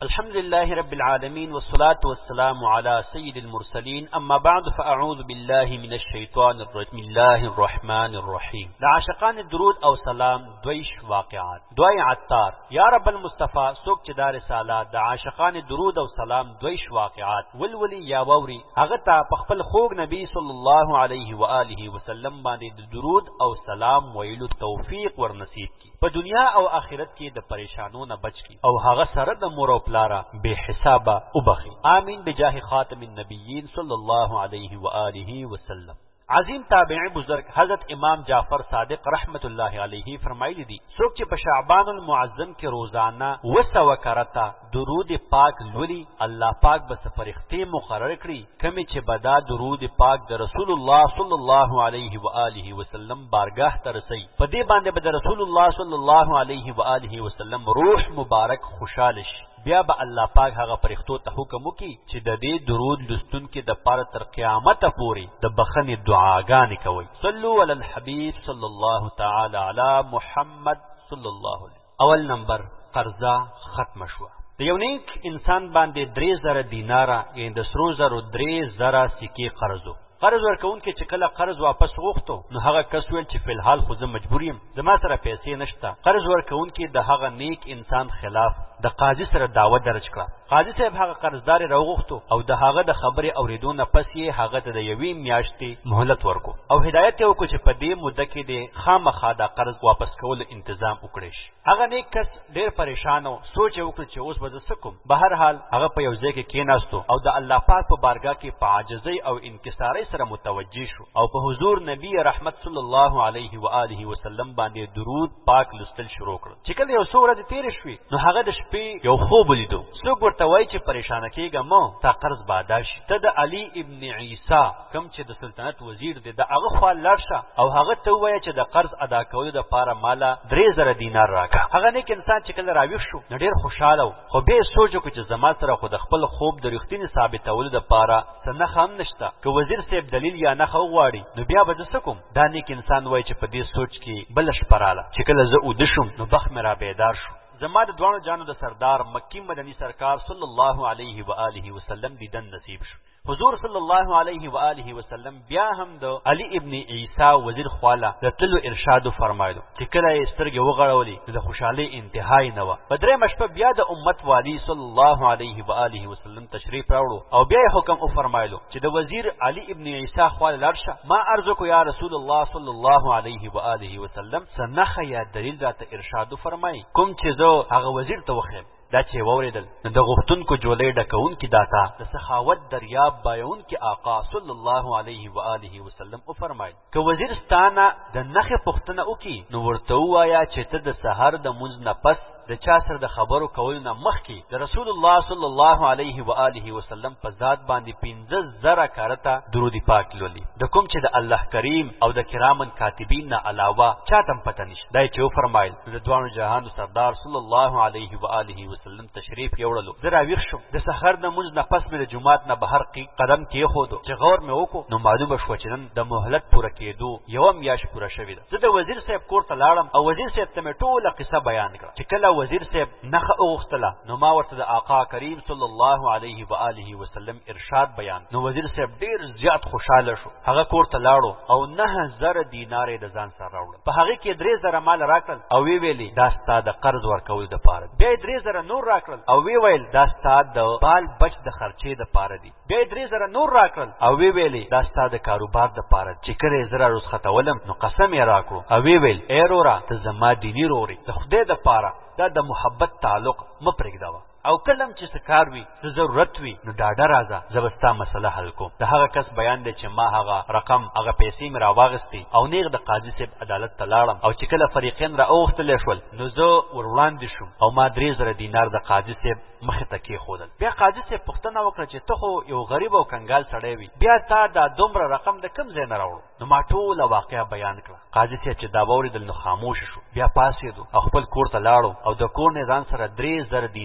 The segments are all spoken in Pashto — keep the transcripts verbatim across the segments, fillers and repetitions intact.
الحمد لله رب العالمين والصلاة والسلام على سيد المرسلين اما بعد فاعوذ بالله من الشيطان الرجيم بسم الله الرحمن الرحيم. د عاشقان درود او سلام دویش واقعات. دوی عطار یا رب المصطفى سوک چې دا رساله د عاشقان درود او سلام دویش واقعات ولولي یا ووري هغه ته په خپل خوږ نبی صلی الله علیه و آله وسلم باندې د درود او سلام ویلو توفیق ورنصیب کی، په دنیا او آخرت کې د پریشانونو نه بچ کی او هغه سره د مور او پلاره به حسابه وبخي. آمین بجاه خاتم النبیین صلی الله علیه و آله وسلم. عظیم تابعی بزرگ حضرت امام جعفر صادق رحمت الله علیه فرمایلی دي څوک چې په شعبان المعظم کې روزانه وسو کرتا درود پاک لولي الله پاک به فرښتې مقرر کړي کمی چې بدا درود پاک د رسول الله صلی الله علیه و آله وسلم بارگاه ته رسي، په دې باندې به د رسول الله صلی الله علیه و آله وسلم روح مبارک خوشاله شي. بیا به الله پاک هغه فرښتو ته حکم وکي چې د دې درود لستونکو د پاره تر قیامت پورې د بخښنې دعاګانې کوي. صلوا علی الحبیب صلی الله تعالی علی محمد صلی الله علیه. اول نمبر قرضه ختم شوه. د یو نیک انسان باندې درې زره دیناره یعنی د سرو زرو درې زره سکې قرض قرض ورکوونکی چې کله قرض واپس غوښتو نو هغه کس ویل چې فلحال خو زه مجبور یم، زما سره پیسې نشته. قرض ورکوونکی د هغه نیک انسان خلاف د قاضي سره دعوه درج کړه. قاضي صاحب هغه قرضدار راوغوښتو او د هغه د خبرې اورېدو نه پس یې هغه ته د یوې میاشتې مهلت ورکو او هدایت یې وکړو چې په دې موده کې د خامخا د قرض واپس کولو انتظام وکړي شي. هغه نیک کس ډېر پریشان او سوچ یې وکړ چې اوس به زه څه کوم. بهرحال هغه په یو ځای کې کېناستو او د الله پاک په بارګاه کې په عاجزۍ او انکسارۍ سره متوجه شو او په حضور نبی رحمت صلی الله علیه و آله وسلم باندې درود پاک لستل شروع کړ. چې کله یو څو ورځې تېرې شوې نو هغه د شپې یو خوب ولیدو. څوک ورته وایي چې پریشانه کېږه مه، تا قرض بادا شي، ته د علي ابن عیسی کوم چې د سلطنت وزیر دی د هغه خوا لاړ شه او هغه ته ووایه چې د قرض ادا کولو دپاره ماله درې زره دینار راکړه. هغه نیک انسان چې کله راویښ شو نو ډېر خوشحاله و، خو بیا یې سوچ وکړو چې زما سره خو د خپل خوب د رښتینې ثابتولو دپاره څه نښه هم نشته، که وزیر صاحب دلیل یا نښه وغواړي نو بیا به زه څه کوم. دا نیک انسان وایي چې په دې سوچ کې بله شپه راله چې کله زه اوده شوم نو بخت مې را بیدار شو. زما د دوانو جانو د سردار مکی مدنی سرکار صلی الله علیه و آله وسلم دیدن نصیب شو. حضور صلی الله علیه و آله وسلم بیا هم د علی ابن عیسی وزیر خواله د تلو ارشاد فرمایلو چې کله یې سترګې وغړولې د خوشحالۍ انتهای نه وه. په درېیمه شپه بیا د امت والی صلی الله علیه و آله وسلم تشریف راوړو او بیا یې حکم وفرمایلو چې د وزیر علی ابن عیسی خواله لاړ شه. ما عرض وکړو یا رسول الله صلی الله علیه و آله وسلم څه نښه یا دلیل راته ارشاد وفرمایي کوم چې زه هغه وزیر ته وښیم. دا چې واورېدل نو د غوښتونکو جولۍ ډکوونکي داتا د سخاوت دریاب بایونکي آقا صلی الله علیه و آله وسلم وفرمایل که وزیر ستانه د نښې پوښتنه وکړي نو ورته ووایه چې ته د سحر د مونځ نه پس د چا سره د خبرو کولو نه مخکې د رسول الله صلی الله علیه و آله وسلم په ذات باندې پنځه زره کارته درود پاک لولي، د کوم چې د الله کریم او د کرامن کاتبین نه علاوه چاته پته نشته. دا چې وفرمایل د دوانو جهانو سردار صلی الله علیه و آله وسلم تشریف یوړلو. زه راویښ شوم، د سحر د مونځ نه پس مې د جومات نه بهر قدم کېښودو چې غور مې وکړو نو معلومه شوه چې نن د مهلت پوره کېدو یوه میاشت پوره شوې ده. زه د وزیر صاحب کور ته لاړم او وزیر صاحب ته مې ټوله قصه بیان کړه. چې کله وزیر صاحب نخه اوغستله نو ما ورته د آقا کریم صلی الله علیه و آله وسلم ارشاد بیان. نو وزیر صاحب ډیر زیات خوشاله شو، هغه کور ته لاړو او نه زره دینار د ځان سره راوړل. په هغه کې درې زره مال راکړل او وی ویلي دا ستا د قرض ورکولو دپاره. بیا یې درې زره نور راکړل او وی ویل دا ستا د بال بچ د خرچې دپاره دي. بیا یې درې زره نور راکړل او وی ویلي دا ستا د کاروبار دپاره چې کله یې زه رارسختولم نو قسم یې راکړو او وی ویل ای وروره ته زما دیني رورې د خدای دپاره دا د محبت تعلق مه پرېږدوه او کلم چې څه کار وي څه ضرورت وي نو ډاډه راځه زه به ستا مسله حل کوم. د هغه کس بیان دی چې ما هغه رقم هغه پیسې مې راواغستې او نیغ د قاضي صاحب عدالت ته لاړم او چې کله فریقین را اوغتلی شول نو زه ور وړاندې شوم او ما درې زره دینار د قاضي صاحب مخې ته کېښودل. بیا قاضي صاحب پوښتنه وکړه چې ته خو یو غریب او کنګال سړی وي، بیا تا دا دومره رقم د کوم ځای نه راوړو؟ نو ما ټوله واقعه بیان کړه. قاضي صاحب چې دا واورېدل نو خاموش شو، بیا پاڅېدو او خپل کور ته لاړو او د کور نه ځان سره درې زره دینار راوړل.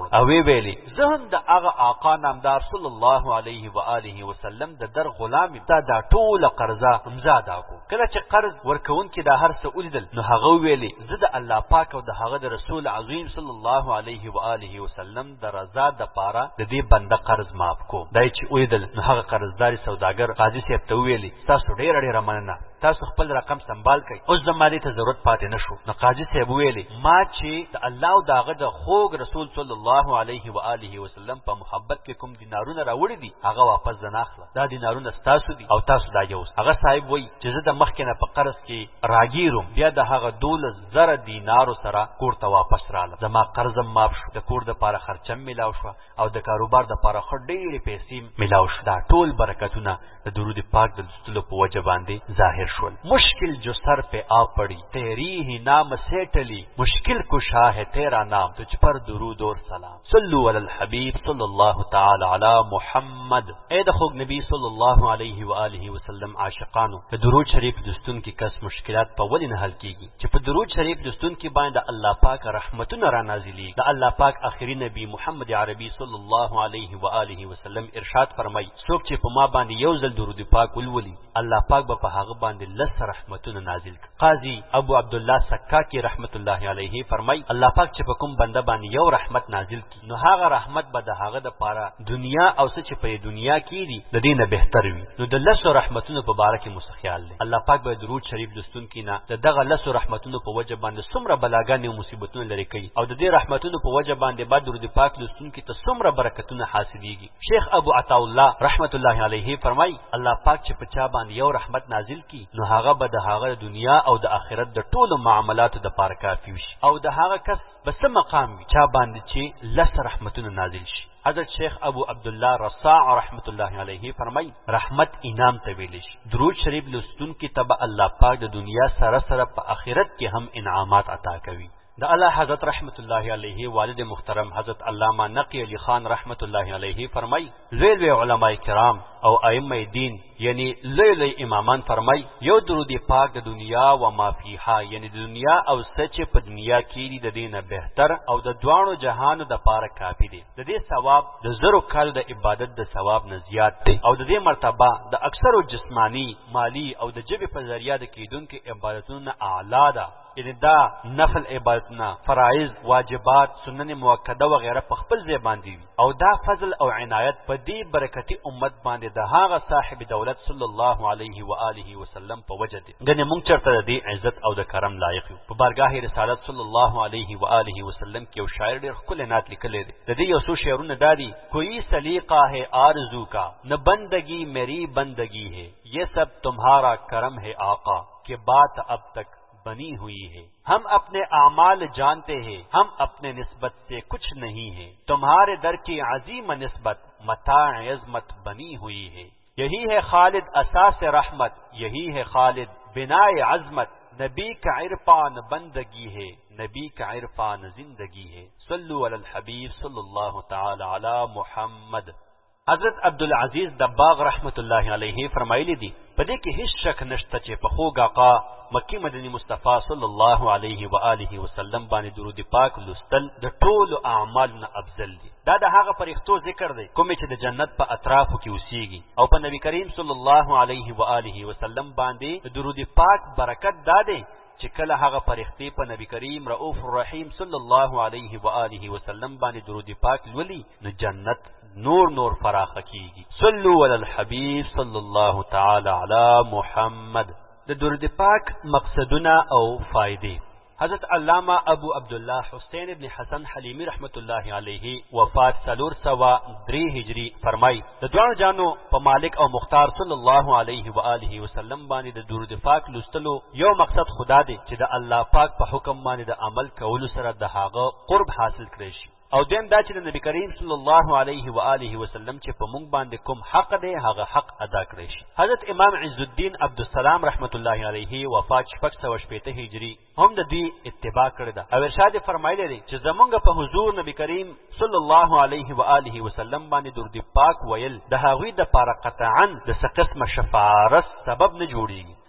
راوړ او وی ویلي زه هم د هغه آقا نامدار صلی الله علیه و آله وسلم د در غلام دا دا ټول قرضه امزا دا کو کله چې قرض ورکون کې دا هر څه ولیدل نو هغه ویلي زه د الله پاک او د هغه د رسول عظیم صلی الله علیه و آله وسلم د رضا د پاره د دې بنده قرض معاف کو دای چې ولیدل نو هغه قرضداري سوداګر قاضي صاحب ته ویلي تاسو ډېر ډېر مننه تاسو خپل رقم سنبال کړئ اوس زموږ ته ضرورت پاتې نشو نو قاضي صاحب ویلي ما چې د الله او داغه د خوږ رسول صلی الله علیه و آله وسلم په محبت کې کوم دینارونه راوړي دي هغه واپس زناخله دا دینارونه تاسو دي او تاسو دا یوس هغه صاحب وای چې زه د مخکنه په قرض کې راګیروم بیا د هغه دولس زره دینارو سره کور ته واپس رااله زما قرض ماف شو د کور د پاره خرچم ملاو شو او د کاروبار د پاره خډېرې پیسې ملاو شو دا ټول برکتونه د درود پاک د لستلو په وجه باندې ظاهر شول مشکل جو سر पे आ पड़ी तेरी ही नाम से टली मुश्किल कुशा है तेरा नाम तुझ पर दुरूद और सलाम सल्लु अलल हबीब सल्लल्लाहु ताला अला मुहम्मद ए द खुद नबी सल्लल्लाहु अलैहि व आलिहि वसल्लम आशिकानो په درود شریف دستون کې کس مشکلات په ولې نه حل کیږي چې په درود شریف دستون کې باندې الله پاک رحمتونه را نازلي د الله پاک اخري نبی محمد عربي صلی الله علیه و آله وسلم ارشاد فرمای څوک چې په ما باندې یو ځل درود پاک ولولي الله پاک به په هغه باندې لس رحمتونه نازل کړي قاضي ابو عبد الله سکاکی رحمت الله علیه فرمای الله پاک چې په کوم بنده باندې یو رحمت نازل کړي نو هغه رحمت به د هغه د پاره دنیا او څه چې په دنیا کې دي د دې نه بهتر وي نو د لس رحمتونو په باره کې مستخیال دی الله پاک به درود شریف دستون کې نه د دغه لس رحمتونو په وجه باندې څومره بلاګانې او مصیبتونه لري کوي او د دې رحمتونو په وجه باندې بعد درود پاک دستون کې ته څومره برکتونه حاصلېږي شیخ ابو عطا الله رحمت الله علیه فرمای الله پاک چې په چا باندې یو رحمت نازل کړي نو هغه به د هغه دنیا او د آخرت د ټولو معاملاتو د پاره کافي وي او د هغه کس بس مقام وي چا باندې چې لس رحمتونه نازل شي حضرت شیخ ابو عبدالله رصاع رحمت الله علیه فرمای رحمت انعام ته ویل شي درود شریف لستون کې تبع الله پاک د دنیا سره سره په آخرت کې هم انعامات عطا کوي د الله حضرت رحمت الله علیه والد محترم حضرت علامہ نقی علی خان رحمت الله علیه فرمای لوی لوی علماء کرام او ائمه دین یعنی لوی لوی امامان فرمای یو درود پاک د دنیا و ما فیها یعنی د دنیا او سچ په دنیا کې د دینه بهتر او د دوانو جهانو د پاره کافی دی د دې ثواب د زرو کال د عبادت د ثواب نه زیات دی او د دې مرتبه د اکثر جسمانی مالی او د جبه په ذریعہ د کیدونکو عبادتونو اعلی ده یعنی دا نفل عبادتنا فرائض واجبات سنن موکده وغیرہ په خپل ځای باندې او دا فضل او عنایت په دې برکتی امت باندې د هغه صاحب دولت صلی الله علیه و آله وسلم په وجه دي غنه مونږ چرته د عزت او د کرم لایق یو په بارگاه رسالت صلی الله علیه و آله وسلم کې یو شاعر ډېر خپل نعت لیکلی دی د دې یو څو شعرونه دادي کوئی سلیقہ ہے آرزو کا نہ بندگی میری بندگی ہے یہ سب تمہارا کرم ہے آقا کہ بات اب تک بنی ہوئی ہے ہم اپنے اعمال جانتے ہیں ہم اپنے نسبت سے کچھ نہیں ہے تمہارے در کی عظیم نسبت متاع عظمت بنی ہوئی ہے یہی ہے خالد اساس رحمت یہی ہے خالد بناء عظمت نبی کا عرفان بندگی ہے نبی کا عرفان زندگی ہے صلو علی الحبیب صلی اللہ تعالی علی محمد حضرت عبدالعزیز دباغ رحمت الله علیه فرمایلی دي په دې کې هیڅ شک نشته چې په خوږ آقا مکی مدنی مصطفی صلی الله علیه و آله وسلم باندې درود پاک لستل د ټولو اعمالنا افضل دي دا د هغه فرښتو ذکر دی کوم چې د جنت په اطرافو کې اوسېږي او په نبی کریم صلی الله علیه و آله وسلم باندې درود پاک برکت داده چې کله هغه فرښتې په نبی کریم رؤوف الرحیم صلی الله علیه و آله وسلم باندې درود پاک لولي نو جنت نور نور فراخ کیږي صلو علی الحبیب صلی الله تعالی علی محمد د درود پاک مقصدونه او فائدې حضرت علامہ ابو عبداللہ حسین ابن حسن حلیمی رحمت الله علیه وفات سلور سوا دری هجری فرمای د دوه جانو په مالک او مختار صلی الله علیه و آله وسلم باندې د درود پاک لستلو یو مقصد خدا دی چې د الله پاک په حکم باندې د عمل کولو سره د هغه قرب حاصل کړي شي او دین دا چې د نبی کریم صلی الله علیه و آله وسلم چې په مونږ باندې کوم حق دی هغه حق ادا کړی شي حضرت امام عز الدین عبدالسلام رحمت الله علیه وفات شپږ سوه شپېته هجری هم د دې اتباع کړی ده او ارشاد فرمایلی دی چې زمونږ په حضور نبی کریم صلی الله علیه و آله وسلم باندې درود پاک ویل د هغوی د پاره قطعا د څه قسمه شفاعت سبب نه جوړیږي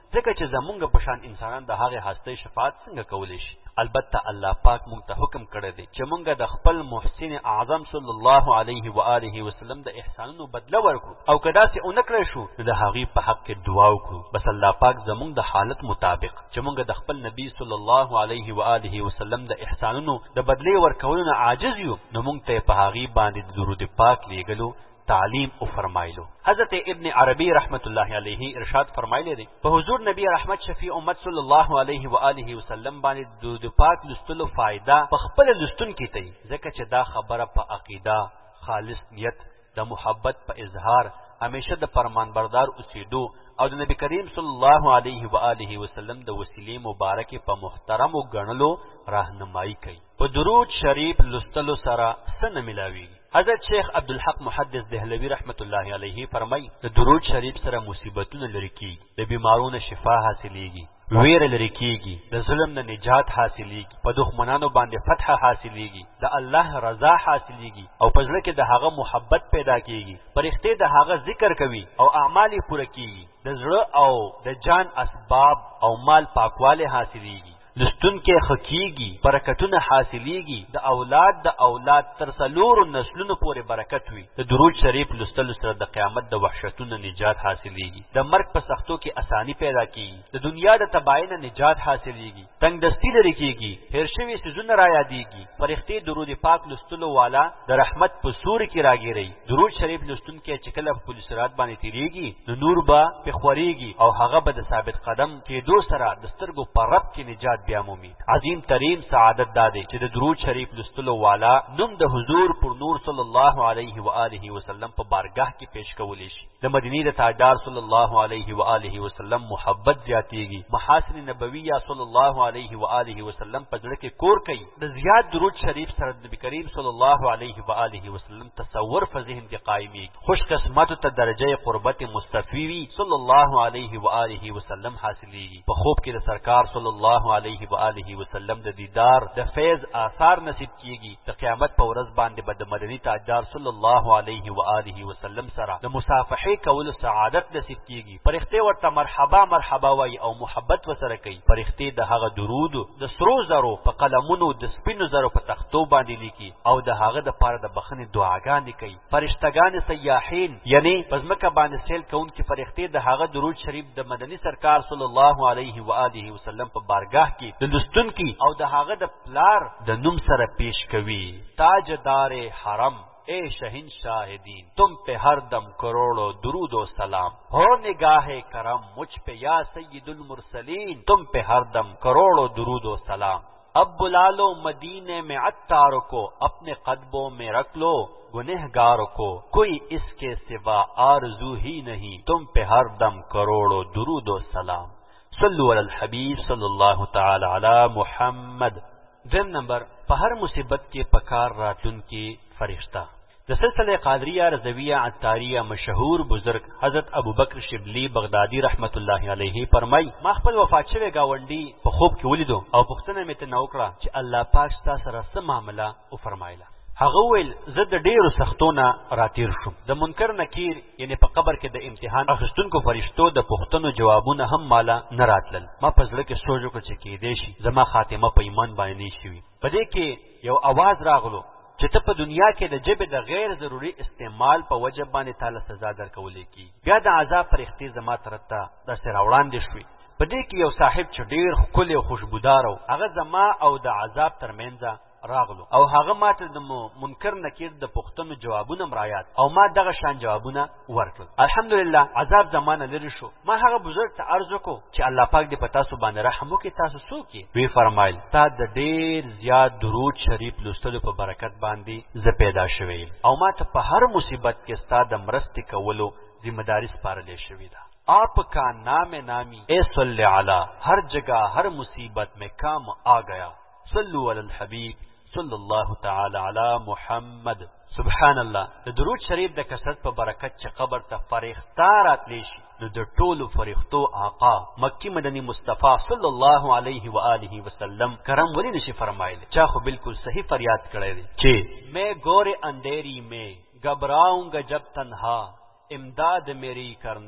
ځکه چې زمونږ په شان انسانان د هغې هستۍ شفاعت څنګه کولی شي؟ البته الله پاک مونږ ته حکم کړی دی چې مونږ د خپل محسن اعظم صلی الله علیه و آله وسلم د احسانونو بدله ورکړو، او که داسې ونه کړی شو نو د هغې په حق کې دعا وکړو. بس الله پاک زمونږ د حالت مطابق چې مونږ د خپل نبی صلی الله علیه و آله وسلم د احسانونو د بدلې ورکولو نه عاجز یو، نو مونږ ته په هغې باندې د درود پاک لیږلو تعلیم او فرمایلو. حضرت ابن عربی رحمت الله علیه ارشاد فرمایلی دی په حضور نبی رحمت شفیع امت صلی الله علیه و آله وسلم باندې درود پاک لستلو فائدہ په خپل لستون کې دی، ځکه چې دا خبره په عقیده، خالص نیت، د محبت په اظهار، همیشه د فرمانبردار اوسېدو او د نبی کریم صلی الله علیه و آله وسلم د وسیلې مبارکې په محترمو ګڼلو راهنمایي کوي. په درود شریف لستلو سره څه نه ملاویږي؟ حضرت شیخ عبدالحق محدث دهلوی رحمت الله علیه فرمای د درود شریف سره مصیبتونه لري کیږي، د بیمارونو شفا حاصلیږي، ویره لري کیږي، د ظلم نه نجات حاصلیږي، په دښمنانو باندې فتح حاصلیږي، د الله رضا حاصلیږي، او په زړه کې د هغه محبت پیدا کیږي، فرښتې د هغه ذکر کوي او اعمال یې پوره کیږي، د زړه او د جان اسباب او مال پاکواله حاصلیږي، لستون کې خکیږي، برکتونه حاصلیږي، د اولاد د اولاد تر څلورو نسلونو پورې برکت وي. د درود شریف لستلو سره د قیامت د وحشتونو نجات حاصلیږي، د مرګ په سختو کې اسانی پیدا کیږي، د دنیا د تباہی نه نجات حاصلیږي، تنگ دستی لري کیږي، هیر شوي څیزونه را یادیږي. فرښتې درود پاک لستلو والا د رحمت په سوري کې راګیري. درود شریف لستون کې چې کله په پل صراط باندې تیریږي نو نور به په خوريږي او هغه به د ثابت قدم کېدو سره د سترګو په رب کې نجات بیا مومي. عظیم ترین سعادت داده چې د درود شریف لستلو والا نوم د حضور پر نور صلی الله علیه و آله وسلم په بارگاه کې پیش کولی شي. د مدینې د تاجدار صلی الله علیه و آله وسلم محبت زیاتیږي، محاسن نبویہ صلی الله علیه و آله وسلم په زړه کې کور کوي. د زیات درود شریف سره د نبی کریم صلی الله علیه و آله وسلم تصور په ذهن کې قائمي. خوش قسمت ته درجه قربت مصطفی صلی الله علیه و آله وسلم حاصلېږي. په خوب کې د سرکار صلی الله علیه و آله وسلم د دیدار د فیض آثار نصیب کیږي. د قیامت په ورځ باندې به د مدني تاجدار صلی الله علیه و آله وسلم سره د مصافحه کولو سعادت نصیب کیږي. فرښتې ورته مرحبا مرحبا وایي او محبت وسره کوي. فرښتې د هغه درود د سرو زرو په قلمونو د سپینو زرو په تختو باندې لیکي او د هغه د پاره د بخښنې دعاګانې کوي. فرشتګان سیاحین یعنی پزمکه باندې سیل کوونکي فرښتې د هغه درود شریف د مدني سرکار صلی الله علیه و آله وسلم په بارگاه کې د لستون کی او د هغه د پلار د نوم سره پیش کوي. تاجدار حرم اے شہنشاہ دین تم پہ ہر دم کروڑوں درود و سلام، ہو نگاہ کرم مجھ پہ یا سید المرسلین تم پہ ہر دم کروڑوں درود و سلام. اب بلا لو مدینے میں عطار کو اپنے قدموں میں رکھ لو گنہگار کو، کوئی اس کے سوا آرزو ہی نہیں تم پہ ہر دم کروڑوں درود و سلام. صلو علی الحبیب صلی اللہ تعالی علی محمد. دیم نمبر په هر مصیبت کې پکار راتلون کې فرشتہ. د سلسله قادریه رضویه عطاریه مشهور بزرگ حضرت ابوبکر شبلی بغدادي رحمت الله علیه فرمای ما خپل وفات شوی گاونډي په خوب کې ولیدو او پوښتنه مې ترې وکړه چې الله پاک ستاسو سره څه معامله او فرمایله. هغه ویل زه د ډیرو سختونه راتیر شوم. د منکر نکیر یعنی په قبر کې د امتحان اخیستونکو فرشتو د پوښتنو جوابونه هم مالا نه راتلل. ما په زړه کې سوچ وکړ چې کېدای شي زما خاتمه په ایمان باندې نه شي. په دې کې یو आवाज راغلو چې ته په دنیا کې د جبه د غیر ضروري استعمال په وجه باندې تعالی سزا درکولې کی. بیا د عذاب فرښتې زما ترته د سر وړاندې شوې. په دې کې یو صاحب چې ډیر ښکلی او خوشبودار و هغه زما او د عذاب ترمنځ راغلو او هغه ماته د منکر نکیر د پښتنو جوابونه مرایات او ما دغه شان جوابونه ورکړل. الحمدلله عذاب زمانه لري شو. ما هغه بزرګ ته عرض وکړ چې الله پاک دې په تاسو باندې رحم وکړي. تاسو څوک یې؟ وی فرمایل تا د ډیر زیات درود شریف لوستلو په برکت باندې زه پیدا شوی او ما ته په هر مصیبت کې ستا د مرستې کولو ذمہ داری سپارلې شوې ده. آپ کا نام نامی اے صلی علی ہر جگہ ہر مصیبت میں کام آ گیا. صلو علی الحبیب صلی الله تعالی علی محمد. سبحان الله. د درود شریف د کثرت په برکت چې قبر ته فرښتہ راتلی شي نو د ټولو فرښتو آقا مکی مدنی مصطفی صلی الله علیه و آله وسلم کرم ولی نشي فرمایلی. چا خو بالکل صحیح فریاد کړی دی چې میں گور اندھیری میں گھبراؤں گا جب تنہا امداد میری کرنے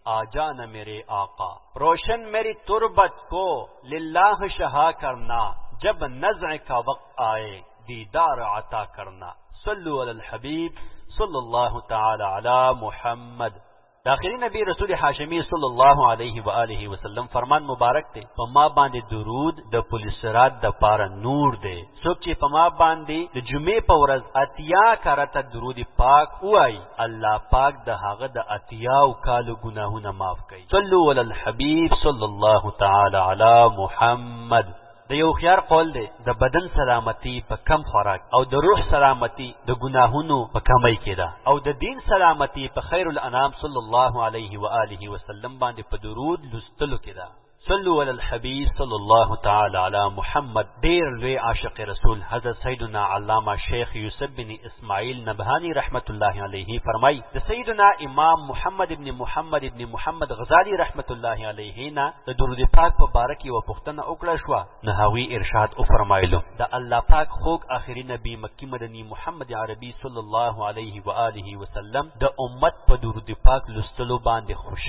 آ جانا میرے آقا، روشن میری تربت کو للہ شہا کرنا، جب نزع کا وقت آئے دیدار عطا کرنا۔ صلو علی الحبیب صلی اللہ تعالی علی محمد۔ داخلی نبی رسول حاشمی صلی اللہ علیہ وآلہ وسلم فرمان مبارک دے، پما باندې درود د پولیسرات د پار نور دے، څوک چې پما باندې د جمعې په ورځ اتیا کرته درود پاک وای، الله پاک د هغه د اتیاو کالو ګناهونه معاف کوي۔ صلو علی الحبیب صلی الله تعالی علی محمد۔ د یو خيار قول دی د بدن سلامتی په کم خوراک او د روح سلامتی د ګناهونو په کمۍ کې ده، او د دین سلامتی په خیر الانام صلی الله علیه و آله وسلم باندې په درود لستلو کې ده۔ صلو علی الحبیب صلی الله تعالی علی محمد۔ ډیر لوی عاشق رسول حضرت سیدنا علامہ شیخ یوسف بن اسماعیل نبهانی رحمت الله علیه فرمای، د سیدنا امام محمد ابن محمد ابن محمد غزالی رحمت الله علیه نه د درود پاک په باره کې و پوښتنه وکړه شو، نه هغوی ارشاد او فرمایلو د الله پاک خوږ آخري نبی مکی مدنی محمد عربی صلی الله علیه و آله وسلم د امت په درود پاک لستلو باندې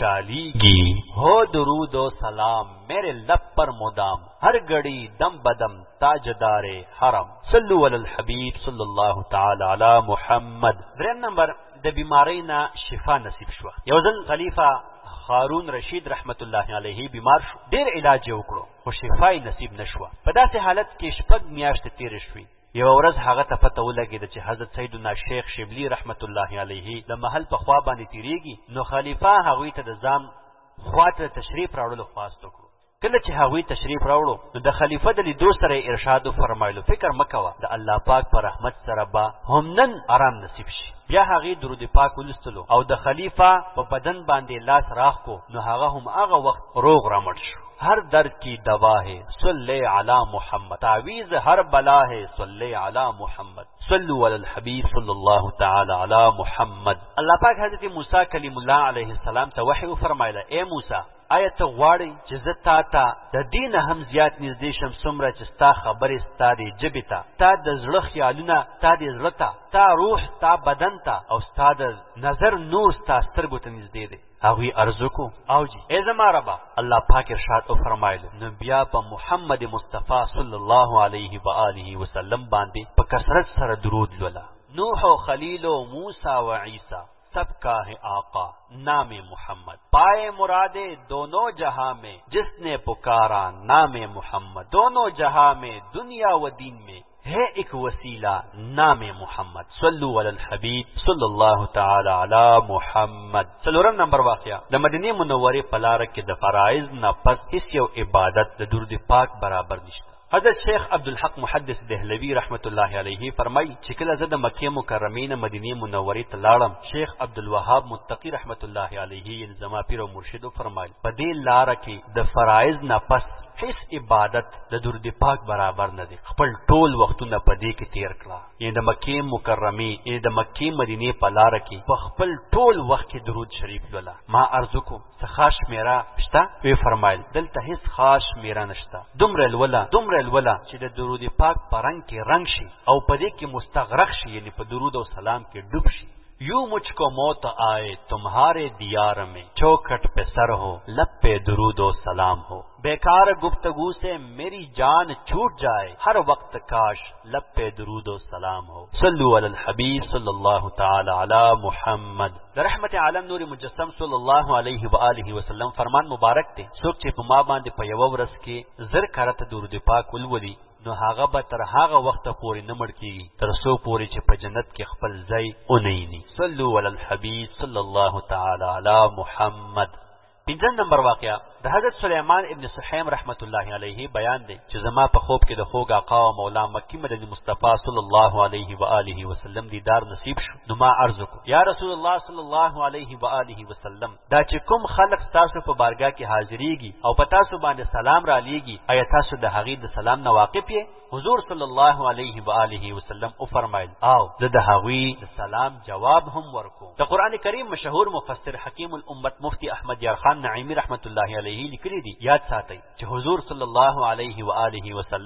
خوشحالیږي۔ هو درود و سلام میرے لب پر مدام، ہر گھڑی دم بدم تاجدار حرم۔ صلو علی الحبیب صلی اللہ تعالی علی محمد۔ دریم نمبر د بیماری نه شفا نصیب شو۔ یو ځل خلیفہ هارون رشید رحمت الله علیه بیمار شو، ډیر علاج وکړو خو شفای نصیب نشو۔ په داسې حالت کې شپږ میاشتې تیر شوې۔ یو ورځ هغه ته پته ولګېده چې حضرت سیدنا شیخ شبلی رحمت الله علیه د محل په خوا باندې تیریږي، نو خلیفہ هغوی ته د ځان خواته تشریف راوړلو خواست وکړو۔ کله چې هغوی تشریف راوړو نو د خلیفه د لیدو سره ارشاد فرمایلو، فکر مکوه د الله پاک په رحمت سره به هم نن آرام نصیب شي۔ بیا هغې درود پاک ولستلو او د خلیفه په بدن باندې لاس راخ کو، نو هغه هم هغه وخت روغ رامړ شو۔ ہر درد کی دوا ہے صلی علی محمد، تعویذ ہر بلا ہے صلی علی محمد۔ صلو علی الحبیب صلی اللہ تعالی علی محمد۔ اللہ پاک حضرت موسی کلیم الله علیه السلام ته وحی فرمایله، اے موسی آیا ته غواړې چې زه تا ته د دین هم زیات نږدې شم څومره چې ستا خبرې ستا د ژبې ته، ستا د زړه خیالونه ستا د زړه ته، ستا روح ستا بدن ته، او ستا د نظر نور ستا سترګو ته نږدې دی؟ هغوی عرض کو او جی ای زما ربا، الله پاک ارشاد او فرمایله، نو بیا په محمد مصطفی صلی الله علیه و آله وسلم باندې په کثرت سره درود لولا۔ نوح و خلیل و موسی و عیسی سب کا ہے آقا نام محمد، پائے مرادے دونوں جہاں میں جس نے پکارا نام محمد، دونوں جہاں میں دنیا و دین میں ہے ایک وسیلہ نام محمد۔ صلو علی الحبیب صلی اللہ تعالی علی محمد۔ څلورم نمبر واقعہ د مدینه منورې په لاره کې د فرایض نه پس هیڅ یو عبادت د درود پاک برابر نشته۔ حضرت شیخ عبدالحق محدث دهلوی رحمت الله علیه فرمای چې کله زه د مکې مکرمې نه مدینه منورې ته لاړم، شیخ عبدالوهاب متقی رحمت الله علیه زما پیر او مرشد فرمایل په دې لاره کې د فرایض نه پس هیڅ عبادت د درود پاک برابر نه دی۔ خپل ټول وختونه په دې کې تیر کړه، یعنی د مکې مکرمې یعنی د مکې مدینې په لاره کې په خپل ټول وخت کې درود شریف لولا۔ ما عرض کوم څه خاص شمیره شته؟ وی فرمایل دلته هیڅ خاص شمیره نشته، دومره لولا دومره لولا چې د درود پاک په رنگ کې رنگ شي او په دې کې مستغرق شي، یعنی په درود او سلام کې ډوب شي۔ یوں مجھ کو موت آئے تمہارے دیار میں، چوکھٹ پہ سر ہو لب پہ درود و سلام ہو، بیکار گفتگو سے میری جان چھوٹ جائے، ہر وقت کاش لب پہ درود و سلام ہو۔ صلو علی الحبیب صلی اللہ تعالی علی محمد۔ رحمت عالم نور مجسم صلی اللہ علیہ وآلہ وسلم فرمان مبارک تے، څوک چې په ما باندې په یوه ورځ کې زر کرته درود پاک ولولي نو هغه به تر هغه وخته پورې نه مړ کېږي تر څو پورې چې په جنت کې خپل ځای ونیني۔ صلو علی الحبیب صلی الله تعالی علی محمد۔ پنځم نمبر واقعہ د حضرت سلیمان ابن سحیم رحمت الله علیه بیان دی چې زما په خوب کې د خوږ آقا او مولا مکی مدنی مصطفی صلی الله علیه و آله وسلم دیدار نصیب شو، نو ما عرض کو یا رسول الله صلی الله علیه و آله وسلم، دا چې کوم خلق تاسو په بارګاه کې حاضریږي او په تاسو باندې سلام را لیږي، آیا تاسو د هغې د سلام نه واقف یې؟ حضور صلی الله علیه و آله وسلم او فرمایل او زه د هغوی د سلام جواب هم ورکوم۔ د قرآن کریم مشهور مفسر حکیم الامت مفتی احمد یار خان نعیمی رحمت الله علیه لیکلی دی، یاد ساتئ چې حضور صلی الله علیه و آله وسلم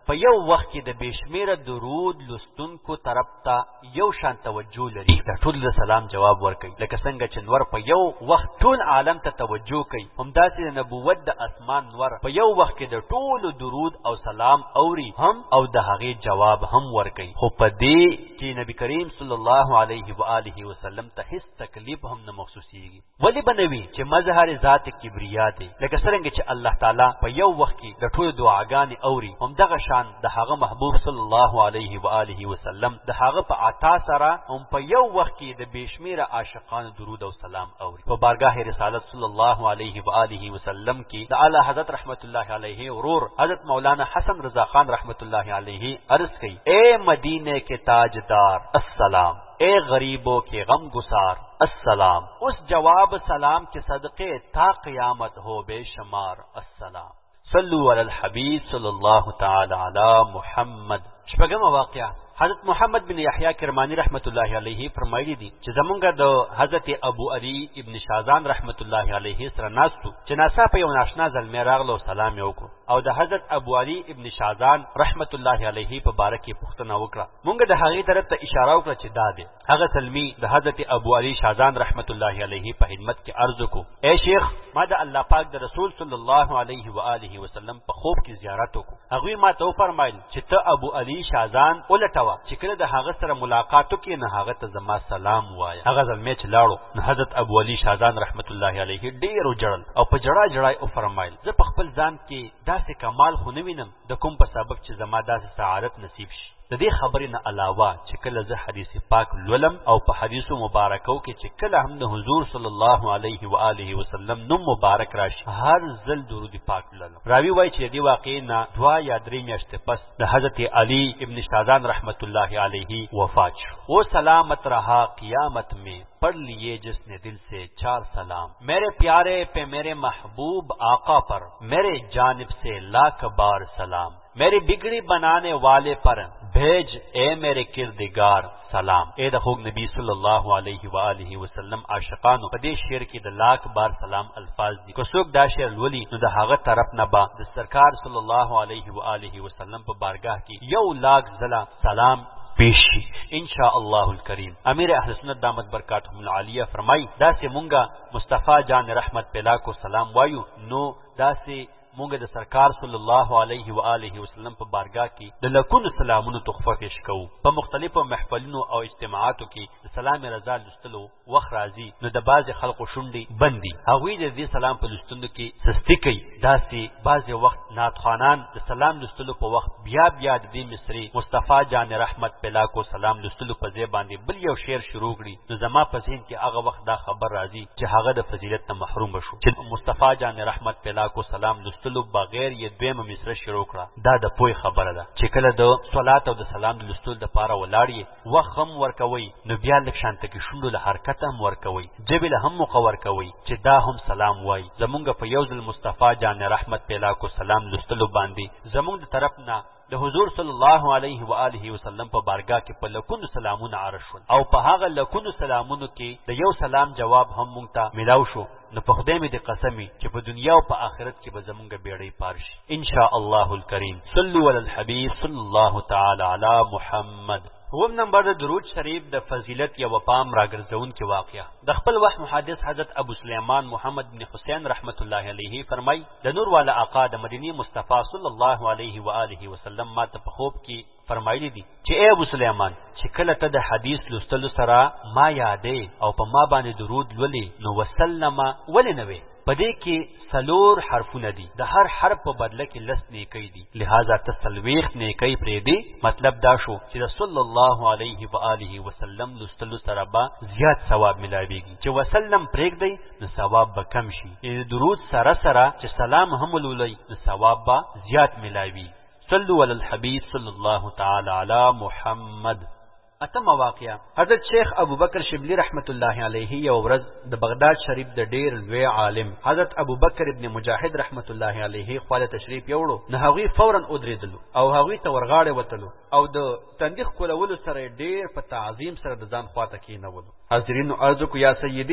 په یو وخت کې د بشمیره درود لستونکو طرف ته یو شان توجه لري دا ټول د سلام جواب ورکوي لکه څنګه چې نور په یو وخت ټول عالم ته توجه کوي همداسې د نبوت د اسمان نور په یو وخت کې د ټولو درود او سلام اوري هم او د هغې جواب هم ورکوي خو په دې چې نبی کریم صلی الله علیه و آله وسلم ته هیڅ تکلیف هم نه محسوسیږي ولې به نه وي چې مظهر ذات کبریا دی لکه څرنګه چې الله تعالی په یو وخت کې د ټولو دعاګانې اوري همدغه شان د هغه محبوب صلی الله علیه و آله وسلم د هغه په عطا سره هم په یو وخت کې د بشمیره عاشقانو درود او سلام اوري په بارگاه رسالت صلی الله علیه و آله وسلم کې د اعلی حضرت رحمت الله علیه ورور حضرت مولانا حسن رضا خان رحمت الله علیه عرض کړي اے مدینے کے تاجدار السلام اے غریبوں کے غم گسار السلام اس جواب سلام کے صدقے تا قیامت ہو بے شمار السلام صلو علی الحبیب صلی اللہ تعالی علی محمد شپږم واقعہ حضرت محمد بن یحیی کرمانی رحمت الله علیه فرمایلی دي چې زمونږ د حضرت ابو علی ابن شازان رحمت الله علیه سره ناستو چې ناسا په یو ناشنا زلمی راغلو سلام یې وکړو او د حضرت ابو علی ابن شازان رحمت الله علیه په باره کې پوښتنه وکړه مونږ د هغې طرف ته اشاره وکړه چې دا دی هغه زلمی د حضرت ابو علی شازان رحمت الله علیه په خدمت کې عرض وکړو اے شیخ ما د الله پاک د رسول صلی الله علیه و آله وسلم په خوب کې زیارت وکړو هغوی ما ته وفرمایل چې ته ابو علی شازان ولټوه چې کله د هغه سره ملاقات وکړې نه هغه ته زما سلام وایه هغه زلمی چې لاړو نو حضرت ابو علی شازان رحمت الله علیه ډېر وژړل او په ژړا ژړا یې وفرمایل زه په خپل ځان کې داسې کمال خو نه وینم د کوم په سبب چې زما داسې سعادت نصیب شي د دې خبرې نه علاوه چې کله زه حدیث پاک لولم او په حدیثو مبارکو کې چې کله هم د حضور صلی الله علیه و آله وسلم نوم مبارک راشي هر ځل درود پاک لولم راوی وایي چې دې واقعې نه دوه یا درې میاشتې پس د حضرت علی ابن شازان رحمت الله علیه وفات شو وہ سلامت رہا قیامت میں پڑھ لیے جس نے دل سے چار سلام میرے پیارے پہ میرے محبوب آقا پر میرے جانب سے لاکھ بار سلام میری بگڑی بنانے والے پر بھیج اے میرے کردگار سلام اے د خوږ نبی صلی الله علیه و آله وسلم عاشقانو په دې شعر کې د لاک بار سلام الفاظ دي که څوک دا شعر لولي نو د هغه طرف نه به د سرکار صلی الله علیه و آله وسلم په بارگاه کې یو لاک ځله سلام پیش شي ان شاء الله الکریم امیر اهل سنت دامت برکاتهم العالیه فرمای داسې مونږه مصطفی جان رحمت پلا کو سلام وایو نو داسې مونږ د سرکار صلی الله علیه و آله وسلم په بارگاه کې د لکونو سلامونو تحفه پیش کوو په مختلفو محفلونو او اجتماعاتو کې د سلام رضا لستلو وخت راځي نو د بعضې خلقو شونډې بندي هغوی د دې سلام په لستلو کې سستی کوي داسې بعضې وخت نعتخوانان د سلام لستلو په وخت بیا بیا د دې مصري مصطفی جان رحمت پلا کو سلام لستلو په ځای باندې بل یو شعر شروع کړي نو زما په ذهن کې هغه وخت دا خبر راځي چې هغه د فضیلت نه محروم شو چې مصطفی جان رحمت پلا کو سلام لستلو بغیر یې دویمه مصره شروع کړه دا د پوی خبره ده چې کله د صلات او د سلام د لستلو دپاره ولاړ یې وخت هم ورکوئ نو بیا لږ شانته کې شونډو له حرکت هم ورکوئ ژبې له هم موقع ورکوئ چې دا هم سلام وایي زمونږ په یو ځل مصطفی جان رحمت پیلا کو سلام لستلو باندې زمونږ د طرف نه د حضور صلی الله علیه و آله وسلم په بارگاه کې په لکونو سلامونه عرض شول او په هغه لکونو سلامونو کې د یو سلام جواب هم مونږ ته ملاو شو نو په خدای مې د قسمي چې په دنیا او په آخرت کې به زمونږ بیړۍ پار شي ان شاء الله الکریم صلوا علی الحبیب صلی الله تعالی علی محمد اووم نمبر د درود شریف د فضیلت یا وپام راګرځونکي واقعه د خپل وخت محدث حضرت ابو سلیمان محمد بن حسین رحمت الله علیه فرمای د نور والا آقا د مدینی مصطفی صلی الله علیه و آله وسلم ما ته په خوب کې فرمایلی دي چې اے ابو سلیمان چې کله ته د حدیث لوستلو سره ما یادې او په ما باندې درود لولې نو وسلم ولې نه وې په دې کې څلور حرفونه دي د هر حرف په بدله کې لس نیکۍ دي لہذا ته څلوېښت نیکۍ پرېږدې مطلب دا شو چې د صلی الله علیه و آله وسلم لوستلو سره به زیات ثواب ملاویږي چې وسلم پرېږدئ نو ثواب به کم شي د درود سره سره چې سلام هم ولولئ نو ثواب به زیات ملاوي صلوا علی الحبیب صلی الله تعالی علی محمد اتم واقعہ حضرت شیخ ابو بکر شبلی رحمت الله علیه یو ورځ د بغداد شریف د ډیر لوی عالم حضرت ابو بکر ابن مجاهد رحمت الله علیه خواله تشریف یوړو نه هغوی فورا ودرېدلو او هغوی ته ورغاړې وتلو او د تندیخ کولولو سره ډیر په تعظیم سره د ځان خواته کېنولو حاضرینو عرض کو یا سیدی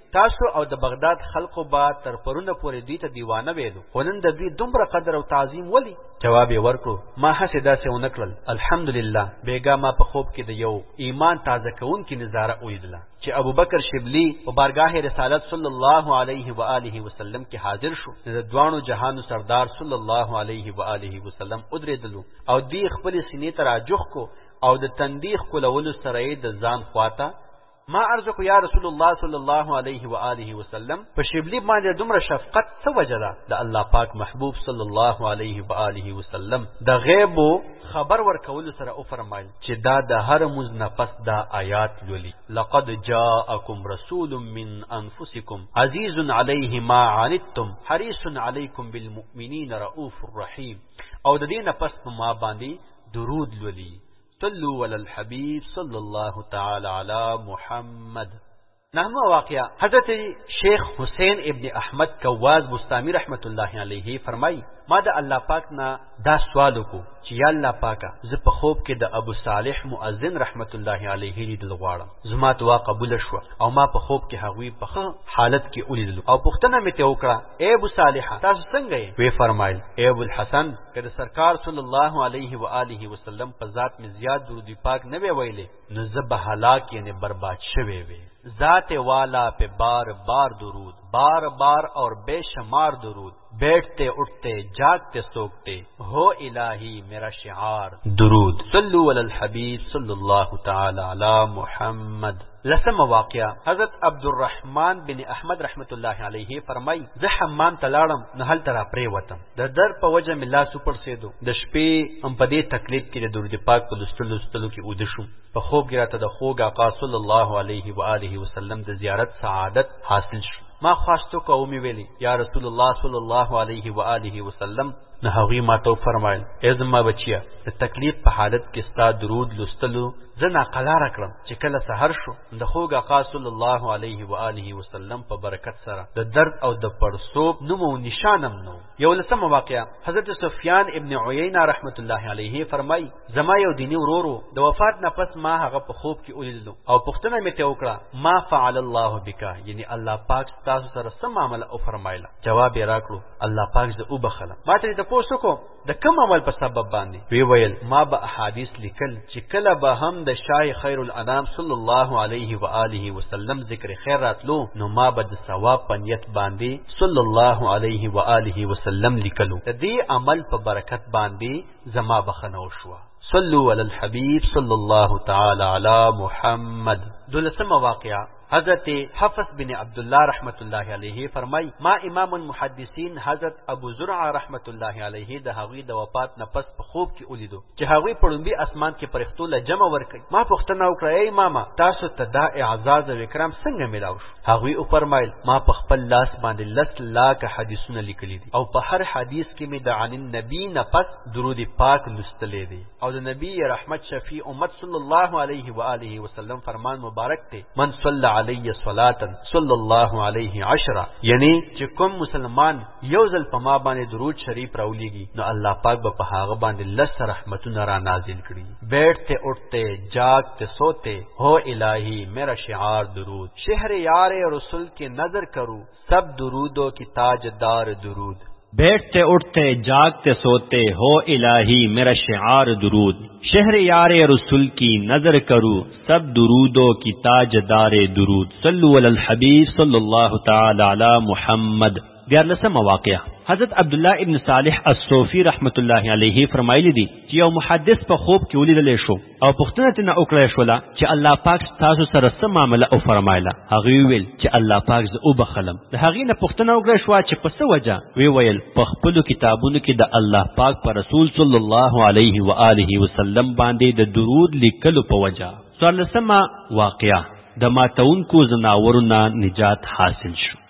تاسو او د بغداد خلقو با تر پرونه پورې دوی ته دیوانه ویلو، خو نن د دوی دومره قدر او تعظیم ولی؟ جواب یې ورکړو ما هسې داسې ونه کړل، الحمدلله بیګا ما په خوب کې د یو ایمان تازه کوونکي نظاره ولیدله چې ابوبکر شبلی په بارگاه رسالت صلی الله علیه و آله وسلم کې حاضر شو، د دوانو جهانو سردار صلی الله علیه و آله وسلم ودرېدلو او دی خپل سینې ته راجوخ کو او د تندیخ کولولو سره یې د ځان خواته ما ارزو کو یا رسول الله صلی الله علیه و آله وسلم په شبلی باندې دومره شفقت څه وجه ده؟ د الله پاک محبوب صلی الله علیه و آله وسلم د غیب خبر ورکول سره او فرمایل چې دا د هر مز نفس دا آیات لولي، لقد جاءکم رسول من انفسکم عزیز علیه ما عنتم حریص علیکم بالمؤمنین رؤوف الرحیم، او د دې نفس په ما باندې درود لولي، صلوا علی الحبیب صلی الله تعالی علی محمد. نحمه واقعہ حضرت شیخ حسین ابن احمد کواز بستامی رحمت الله علیه فرمای ما د الله پاک نه دا سوال کو چې یا الله پاکه زه په خوب کې د ابو صالح مؤذن رحمت الله علیه لیدل غواړم، زما دعا قبول شو او ما په خوب کې هغوی په حالت کې ولیدل او پوښتنه مې ته وکړه اے ابو صالح تاسو څنګه یې؟ وی فرمایل اے ابو الحسن که د سرکار صلی الله علیه و آله وسلم په ذات مې زیات درود پاک نه وی ویلې نو زه به هلاک یعنی برباد شوی وی. ذات والا پہ بار بار درود، بار بار اور بے شمار درود، بیٹھتے اٹھتے جاگتے سوگتے ہو الہی میرا شعار درود، صلو علی الحبیب صلی اللہ تعالی علی محمد. لسم واقعہ حضرت عبدالرحمن بن احمد رحمت الله علیه فرمای زه حمام تلاړم نه هل ترا پرې وتم د در په وجه ملا سپر سیدو د شپې هم په دې تکلیف کې د درود پاک په لستلو لستلو کې ود شو، په خوب کې راته د خوږ آقا صلی الله علیه و آله وسلم د زیارت سعادت حاصل شو. ما خواستو کومې ویلي یا رسول الله صلی الله علیه و آله وسلم، نه هغوی ما ته فرمایل ای زما بچیا د تکلیف په حالت کې ستا درود لستلو زه ناقلاره کړم چې کله سحر شو د خوږ آقا صلی الله علیه و آله وسلم په برکت سره د درد او د پړسوب نوم او نشانم نو. یو لسمه واقعه حضرت سفیان ابن عیینه رحمت الله علیه فرمای زما یو دیني ورورو د وفات نه پس ما هغه په خوب کې ولیدلو او پوښتنه مې ته وکړه ما فعل الله بک، یعنی الله پاک تاسو سره څه معامله او فرمایله؟ جواب یې راکړو الله پاک زه وبخله. ما ته د پوښتنه کو د کوم عمل په سبب باندې؟ وی ویل ما به احادیث لیکل چې کله به هم د شای خیر الانام صلی الله علیه و آله وسلم ذکر خیر راتلو نو ما به د ثواب په نیت باندې صلی الله علیه و آله وسلم لیکلو، د دې عمل په برکت باندې زما بخنو شو. صلوا علی الحبیب صلی الله تعالی علی محمد. دولسمه واقعه حضرت حفص بن عبداللہ رحمت اللہ علیہ فرمائی ما امام المحدثین حضرت ابو زرع رحمت اللہ علیہ د هغوی د وفات نه پس په خوب کې ولیدو چې هغوی په لومبي اسمان کې پرښتو له جمع ورکړي. ما پوښتنه وکړه ای امامه تاسو ته دا اعزاز او اکرام څنګه میلاو شو؟ هغوی وفرمایل ما په خپل لاس باندې لس لاکه حدیثونه لیکلي دي او په هر حدیث کې مې د عن النبی نه پس درود پاک لوستلې دي او د نبی رحمت شفیع امت صلی الله علیه و آله وسلم فرمان مبارک ته من صلی علی صلاتا صلی الله علیه عشرہ، یعنی چې کوم مسلمان یو ځل په ما باندې درود شریف راولېږي نو الله پاک به په هغه باندې لس رحمتونه را نازل کړي. بیٹھتے اٹھتے جاگتے سوتے ہو الہی میرا شعار درود، شہر یار رسول کی نظر کروں سب درودوں کی تاجدار درود. بیٹھتے اٹھتے جاگتے سوتے ہو الہی میرا شعار درود، شہر یار رسول کی نظر کروں سب درودوں کی تاجدار درود. صلو علی الحبیب صلی اللہ تعالی علی محمد. دیارلسم واقعہ حضرت عبداللہ ابن صالح الصوفی رحمت الله علیه فرمایلی دي چې یو محدث په خوب کې ولیدل شو او پوښتنه ترنه وکړه شوله چې الله پاک تاسو سره څه معامله او فرمایله؟ هغه ویل چې الله پاک زه وبخلم. د هغې نه پوښتنه وکړه شوه چې په څه وجه؟ وی ویل په خپلو کتابونو کې د الله پاک په رسول صلی الله علیه و آله وسلم باندې د درود لیکلو په وجه. څوارلسمه واقعه د ماتونکو زناورو نه نجات حاصل شو.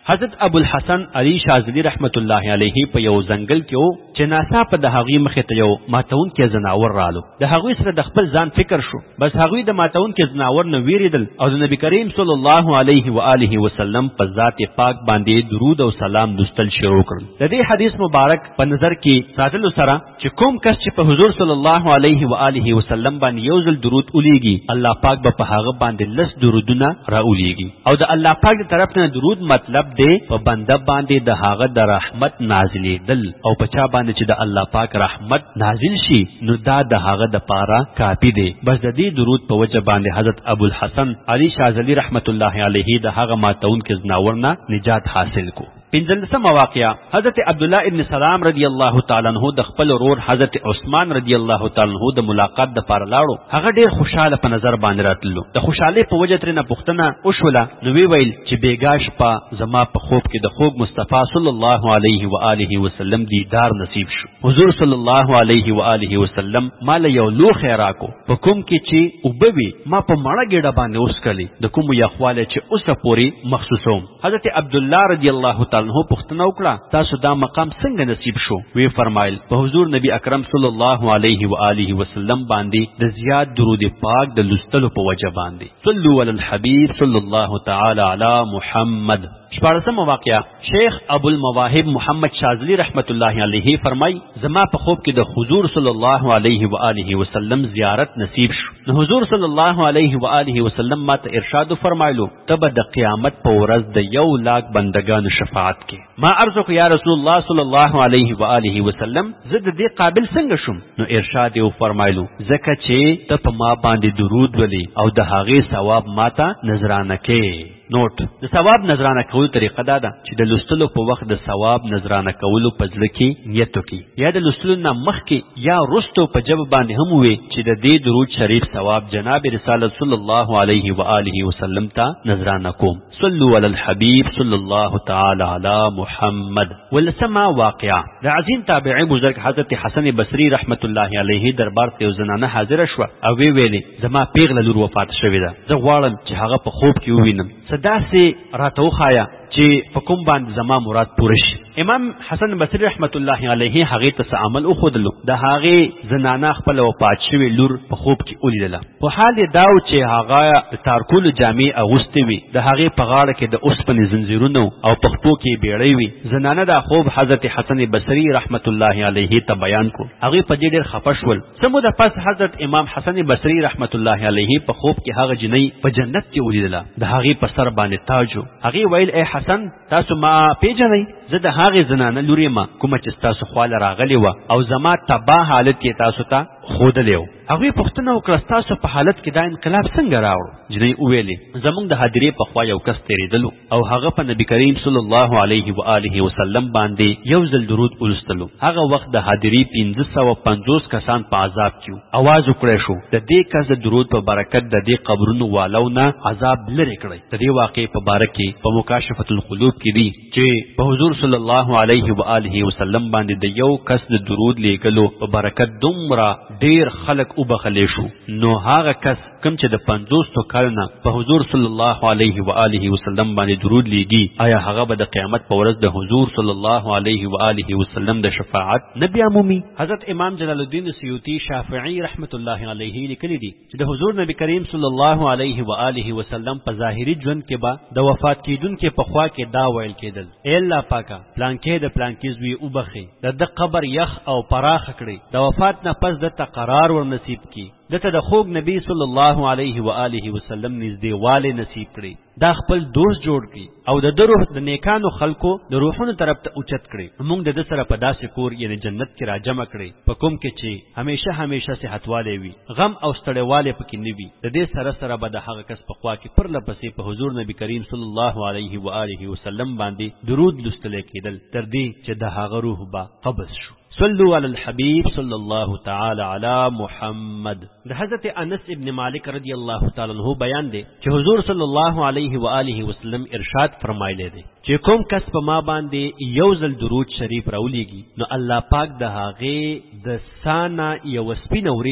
حضرت ابو الحسن علي شاذلی رحمت الله علیه په یو ځنګل کې چې ناسا په د هغې مخې ته یو ماتون کې زناور رالو. د هغوی سره د خپل ځان فکر شو، بس هغوی د ماتون کې زناور نه ویریدل او د نبی کریم صلی الله علیه و آله وسلم په ذات پاک باندې درود او سلام لوستل شروع کړل. د دې حدیث مبارک په نظر کې ساتلو سره چې کوم کس چې په حضور صلی الله علیه و آله وسلم باندې یو ځل درود اولیږي، الله پاک به په هغه باندې لس درودونه راولیږي. او د الله پاک د طرف نه درود مطلب دی په بنده باندې د هغه د رحمت نازلېدل، او په چا باندې چې د الله پاک رحمت نازل شي نو دا د هغه د پاره کافی دی. بس د دې درود په وجه باندې حضرت ابو الحسن علي شاذلی رحمت الله علیه د هغه ماتون کې زناور نه نجات حاصل کو. پنځلسم واقعه حضرت عبد الله ابن سلام رضی الله تعالی عنہ د خپل ورور حضرت عثمان رضی الله تعالی عنہ د ملاقات د پاره لاړو. هغه ډیر خوشاله په نظر باندې راتلو. د خوشاله په وجه ترنه پوښتنه وشوله، نو وی ویل چې بیګاش په زما په خوب کې د خوب مصطفی صلی الله علیه و آله وسلم دیدار نصیب شو. حضور صلی الله علیه و آله وسلم مال یو لوخ راکو په کوم کې چې وبوي ما په مړه ګډه باندې اوسکلی د کوم یخواله چې اوسه پوری مخصوصوم. حضرت عبد الله رضی الله تعالی عنہ پوښتنه وکړه تاسو دا مقام څنګه نصیب شو؟ وی فرمایل په حضور نبی اکرم صلی الله علیه و آله وسلم باندې د زیات درود پاک د لستلو په وجه باندې. صلوا علی الحبیب صلی الله تعالی علی محمد. شپاړسم واقعه شیخ ابو المواهب محمد شاذلی رحمت الله علیه فرمای زما په خوب کې د حضور صلی الله علیه و آله وسلم زیارت نصیب شو. نو حضور صلی الله علیه و آله وسلم ما ته ارشاد فرمایلو تب د قیامت په ورځ د یو لاک بندگانو شفاعت کې. ما ارزو یا رسول الله صلی الله علیه و آله وسلم زه د دې قابل څنګه شم؟ نو ارشاد یې فرمایلو زکه چې ته په ما باندې درود ولې او د هغې ثواب ماته نذرانه کې. نوٹ د ثواب نذرانه کولو طریقه دا ده چې د لستلو په وخت د ثواب نذرانه کولو په ځل کې نیت وکړي، یا د لستلو نه مخکې یا وروسته په جبه باندې هم وي چې د دې درود شریف ثواب جناب رسالت صلی الله علیه و آله وسلم ته نذرانه کوم. صلوا علی الحبیب صلی الله تعالی علی محمد. ولسما واقعا د عظیم تابعی بزرگ حضرت حسن بصری رحمت الله علیه دربار ته یو زنانه حاضر شوه او وی ویلې زما پیغله لور وفات شوې ده، زه غواړم چې هغه په خوب کې ووینم، داسې راته وښایه چې په کوم باندې زما مراد پوره شي. امام حسن بصری رحمت الله علیه هغې ته څه عمل وښودلو. د هغې زنانه خپله وفات شوې لور په خوب کې ولیدله. خو حال یې دا و چې هغه د تارکولو جامې اغوستې وي، د هغې په غاړه کې د اوسپنې زنځیرونه او پښتو کې بیړۍ وي. زنانه دا خوب حضرت حسن بصری رحمت الله علیه ته بیان کړو. هغې په دې ډېر خفه شول. څه موده پس حضرت امام حسن بصری رحمت الله علیه په خوب کې هغه جنۍ په جنت کې ولیدله. د هغې په سر باندې تاج و. هغې ویل ای حسن تاسو ما پیژنئ؟ زه د هغې زنانه لور یم کومه چې ستاسو خواله راغلې وه او زما تباه حالت کې تاسو ته ښودلی و. هغوی پوښتنه وکړه ستاسو په حالت کې دا انقلاب څنګه راوړو؟ جنۍ وویلې زموږ د هدیرې په خوا یو کس تېرېدلو او هغه په نبي کریم صلی الله علیه و آله وسلم باندې یو ځل درود ولوستلو. هغه وخت د هدیرې پنځه سوه پنځوس کسان په عذاب کې وو. اواز وکړی شو د دې کس د درود په برکت د دې قبرونو والو نه عذاب لرې کړئ. د دې واقعې په باره کې په مکاشفة القلوب کې دي چې په حضور صلی الله علیه و آله وسلم باندې د یو کس د درود لیږلو په برکت دومره ډیر خلق وبخلی شو. نو هغه کس کوم چې د پنځوسو کلونه په حضور صلی الله علیه و آله وسلم باندې درود لیږي، آیا هغه به د قیامت په ورځ د حضور صلی الله علیه و آله وسلم د شفاعت نه بیا مومي؟ حضرت امام جلال الدین سیوطی شافعی رحمت الله علیه لیکلی دي چې د حضور نبی کریم صلی الله علیه و آله وسلم په ظاهري ژوند کې به د وفات کیدونکو په خوا کې دا ویل کېدل ای الله پاکه پلانکې د پلانکې زوی وبخي، د د قبر یخ او پراخ کړي، د وفات نه پس د قرار ور نصیب کی، دته د خوږ نبی صلی الله علیه و آله وسلم نږدېوالی نصیب کړي، دا خپل دوست جوړ کړي او د روح د نیکانو خلکو د روحونو طرف ته اوچت کړي. موږ د سره په داسې کور یعنی جنت کې راجمع کړي په کوم کې چې همیشه همیشه صحتواله وي، غم او ستړیواله پکې نه وي. د دې سره سره به د هغه کس په خوا کې پر لپسې په حضور نبی کریم صلی الله علیه و آله وسلم باندې درود لوستل کېدل تر دې چې د هغه روح به قبض شو. صلوا علی الحبیب صلی الله تعالی علی محمد. د حضرت انس ابن مالک رضی الله تعالی عنہ بیان دی چې حضور صلی الله علیه و آله وسلم ارشاد فرمایلی دی چې کوم کس په ما باندې یو ځل درود شریف راولېږي نو الله پاک د هغې د سانه یو سپینه وریځ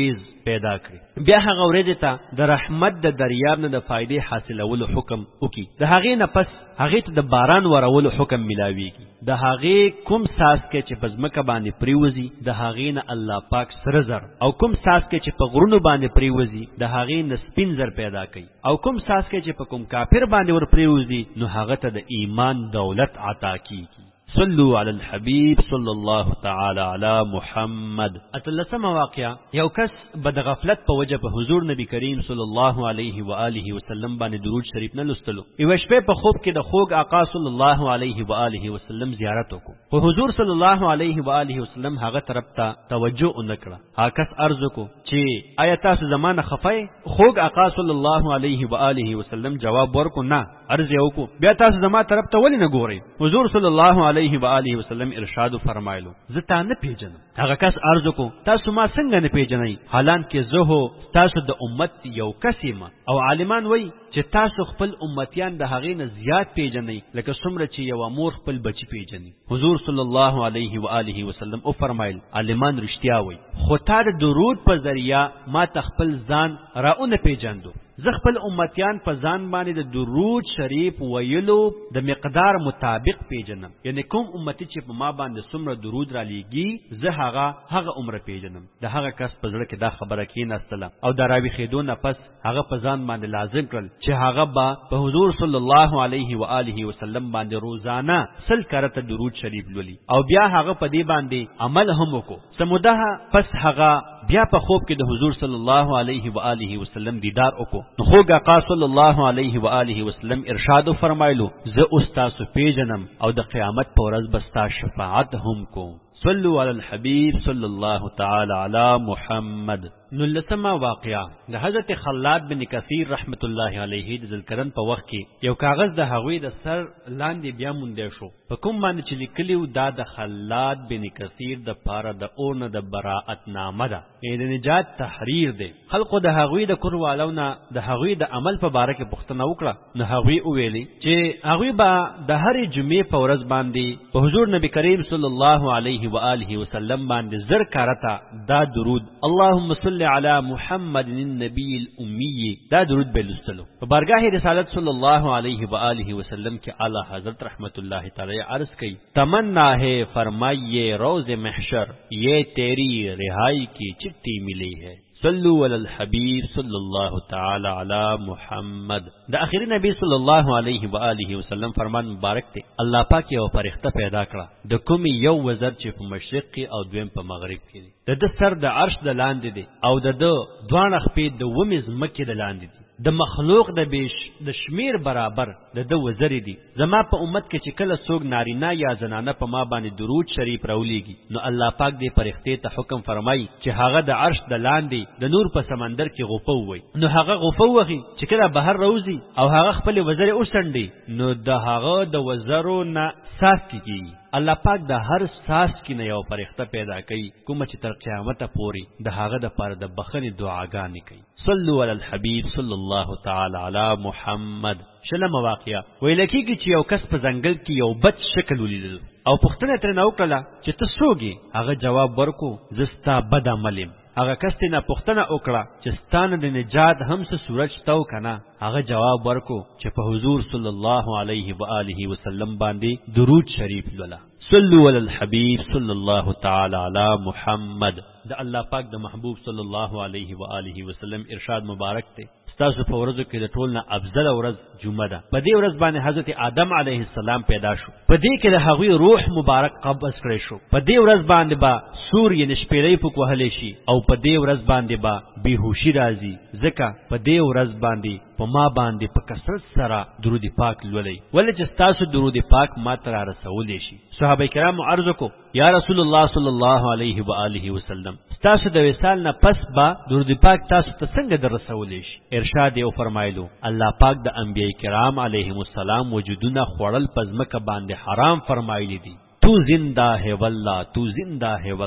پیدا کړي. بیا هغه ورځ ته د رحمت د دریاب نه د فائدې حاصلولو حکم وکي. د هغې نه پس هغې ته د باران ورولو حکم ملاویږي. د هغې کوم څاڅکی چې په ځمکه باندې پریوزي د هغې نه الله پاک سره زر، او کوم څاڅکی چې په غرونو باندې پریوزي د هغې نه سپین زر پیدا کوي، او کوم څاڅکی چې په کوم کافر باندې ور پریوزي نو هغه ته د ایمان دولت عطا کیږي. صلوا علی الحبیب صلی الله تعالی علی محمد. اتلسمه واقعه، یو کس بد غفلت په وجه په حضور نبی کریم صلی الله علیه و آله وسلم باندې درود شریف نه لوستلو. یو شپه په خوب کې د خوږ آقا صلی الله علیه و آله وسلم زیارت وکړو. خو حضور صلی الله علیه و آله وسلم هغه طرف ته توجه ونکړه. هغه کس عرض وکړو چې آیا تاسو زمانه خفای؟ خوږ آقا صلی الله علیه و آله وسلم جواب ورکړ نه. عرض یې وکړو بیا تاسو زما طرف ته ولې نه ګورئ؟ حضور صلی الله علیه و آله وسلم ارشاد فرمایلو زه تا نه پیژنم. هغه کس عرض وکړو تاسو ما څنګه نه پیژنئ؟ حالانکه زه هو تاسو د امت یو کس یم، او عالمان وایي چې تاسو خپل امتیان د هغې نه زیات پیژنئ لکه څومره چې یو مور خپل بچی پیژني. حضور صلی الله علیه و آله وسلم او فرمایل عالمان رښتیا وایي، خو تا د درود په ذریعه ما ته خپل ځان راونه پیژندو. زه خپل امتیان په ځان باندې د درود شریف ویلو د مقدار مطابق پیژنم، یعنی کوم امتی چې په ما باندې څومره درود را لیږي زه هغه هغه عمر پیژنم. د هغه کس په زړه کې دا خبره کېناستله او د راویښېدو نه پس هغه په ځان باندې لازم کړل چې هغه به په حضور صلی الله علیه و آله وسلم باندې روزانه سل کرته درود شریف لولي، او بیا هغه په دې باندې عمل هم وکړو. سموده پس هغه بیا په خوب کې د حضور صلی الله علیه و آله وسلم دیدار وکړو. نو خوږ آقا صلی الله علیه و آله وسلم ارشاد فرمایلو زه اوس تاسو پیژنم او د قیامت په ورځ به ستا شفاعت هم کوم. صلوا علی الحبیب صلی الله تعالی علی محمد. نو لسمه واقعه د حضرت خلاد بن کثیر رحمت الله علیه د ذلکرن په وخت کې یو کاغذ د هغوی د سر لاندې بیا مونږ شو. په کوم باندې چې لیکلیو دا د خلاد بن کثیر د پاره د اورنه د براءت نامه ده، د نجات تحریر دی. خلقو د هغوی د کوروالونه د هغوی د عمل په باره کې پوښتنه وکړه. نو هغوی وویلي چې هغوی به د هرې جمعې په ورځ باندې په حضور نبی کریم صلی الله علیه و آله وسلم باندې زر کارته دا درود اللهم صل علی محمد النبی الامی دا درود به لوستلو. په بارگاه رسالت صلی الله علیه و آله وسلم کې اعلی حضرت رحمت الله تعالی عرض کی تمنا ہے فرمائیے روز محشر یہ تیری رہائی کی چٹھی ملی ہے. صلو علی الحبیب صلی الله تعالی علی محمد. د اخری نبی صلی الله علیه و آله وسلم فرمان مبارک ته الله پاک یو فرښتہ پیدا کړه د کوم یو وزر چې په مشرق کې او دویم په مغرب کې دی. د د سر د عرش د لاندې دی او د د دوه خپې د ومز مکه د لاندې دی. د مخلوق د بیش د شمیر برابر د د وزر دی. زما په امت کې چې کله څوک نارینه یا زنانه په ما باندې درود شریف راولېږي نو الله پاک دې فرښتې ته حکم فرمایي چې هغه د عرش د لاندې د نور په سمندر کې غوپه وي. نو هغه غوپه وغي چې کله بهر روزي او هغه خپل وزر اوسنډي نو د هغه د وزرو نه ساس کیږي. الله پاک د هر ساس کې نه یو فرښتہ پیدا کوي کوم چې تر قیامت پورې د هغه د پاره د بخښنې دعاګانې کوي. صلوا علی الحبیب صلی الله تعالی علی محمد. شلم واقعیا ویل کېږي چې یو کس په ځنګل کې یو بد شکل ولیدل او پوښتنه ترې وکړه چې ته څوک یې؟ هغه جواب ورکړو زه ستا بد عمل یم. هغه کس نه پوښتنه وکړه چې ستانه د نجات هم څه صورت شته او کنه؟ هغه جواب ورکړو چې په حضور صلی الله علیه و آله وسلم باندې درود شریف لولا. صلوا علی الحبیب صلی الله تعالی علی محمد. د الله پاک د محبوب صلی الله علیه و آله وسلم ارشاد مبارک ته تاسو په ورځو کې د ټول نه افضل ورځ جمعه ده. په دې ورځ باندې حضرت آدم علیه السلام پیدا شو. په دې کې د هغوی روح مبارک قبض کړی شو. په دې ورځ باندې با سور یې نشپېلې پک وهلې شي او په دې ورځ باندې با بیهوشي راځي. ځکه په دې ورځ باندې په ما باندې په کثرت سره درود پاک لولئ ولې چې تاسو درود پاک ما ته را رسولې شي. صحابه کرام عرض کو یا رسول الله صلی الله علیه و آله وسلم تاسو د وصال نه پس با درود پاک تاسو ته څنګه در رسولې شي؟ ارشاد یې فرمایلو الله پاک د انبیای کرام علیهم السلام وجودونه خوړل پزمکه باندې حرام فرمایلی دي. تو زندہ ہے والله تو زندہ ہے والله